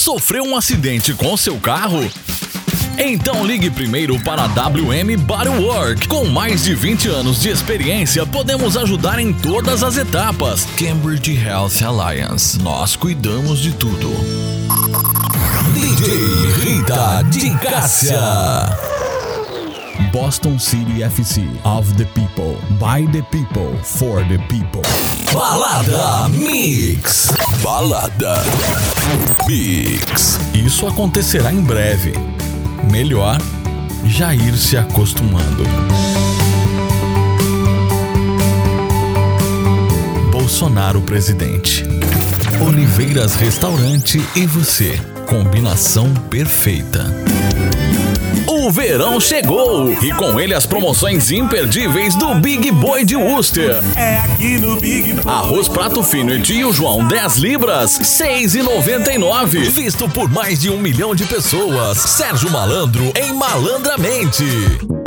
Sofreu um acidente com seu carro? Então ligue primeiro para a WM Bodywork. Com mais de 20 anos de experiência, podemos ajudar em todas as etapas. Cambridge Health Alliance. Nós cuidamos de tudo. DJ Rita de Cássia. Boston City FC. Of the people, by the people, for the people. Balada Mix. Balada Mix. Isso acontecerá em breve. Melhor já ir se acostumando. Bolsonaro presidente. Oliveiras Restaurante e você. Combinação perfeita. O verão chegou e com ele as promoções imperdíveis do Big Boy de Worcester. É aqui no Big Boy. Arroz prato fino e tio João 10 libras, R$6,99. Visto por mais de 1 milhão de pessoas. Sérgio Malandro em Malandramente.